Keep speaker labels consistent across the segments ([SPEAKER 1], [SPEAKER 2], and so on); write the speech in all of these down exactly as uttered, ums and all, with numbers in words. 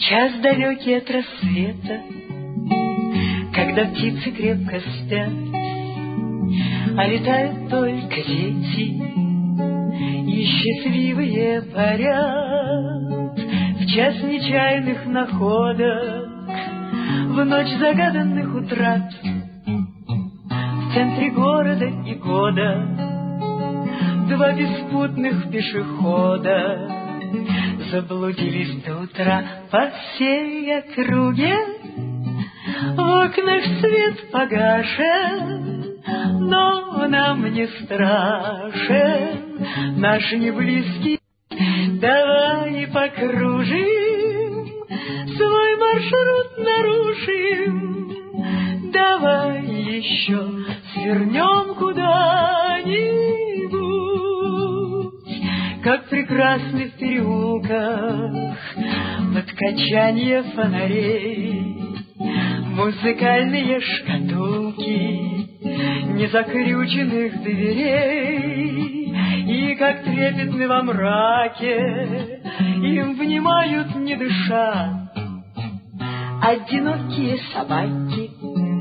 [SPEAKER 1] час далекий от рассвета, когда птицы крепко спят, а летают только дети, и счастливые парят. В час нечаянных находок, в ночь загаданных утрат, в центре города и года два беспутных пешехода заблудились до утра по всей округе. В окнах свет погашен, но нам не страшен наш неблизкий. Давай покружим, свой маршрут нарушим, давай еще свернем куда-нибудь, как прекрасны в переулках под качанье фонарей музыкальные шкатулки незакрюченных дверей. И как трепетны во мраке им внимают, не дыша, одинокие собаки,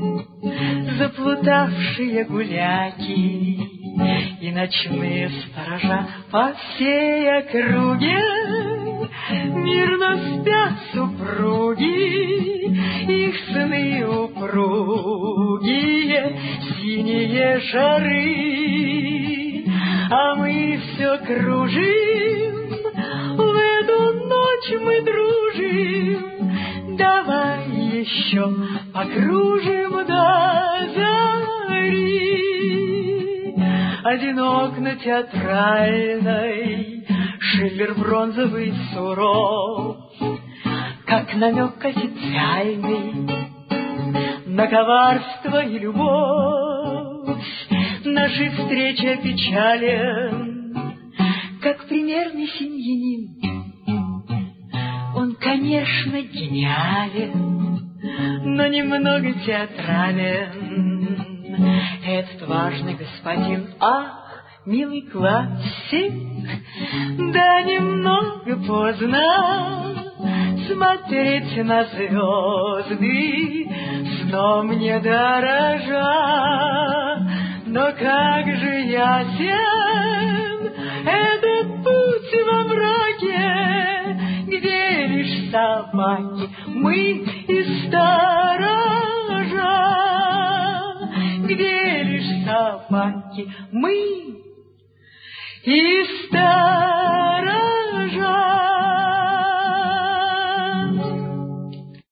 [SPEAKER 1] заплутавшие гуляки и ночные сторожа по всей округе. Мирно спят супруги, их сны упругие, синие шары. А мы все кружим, в эту ночь мы дружим, давай еще покружим до зари. Одинок на театральной, Шиллер бронзовый суров, как намек официальный на коварство и любовь. Нашей встречи опечален, как примерный семьянин. Он, конечно, гениален, но немного театрален. Этот важный господин, ах, милый классик, да немного поздно смотреть на звезды, сном не дорожа. Но как же ясен этот путь во мраке, где лишь собаки, мы и сторожа, где лишь собаки, мы и сторожа.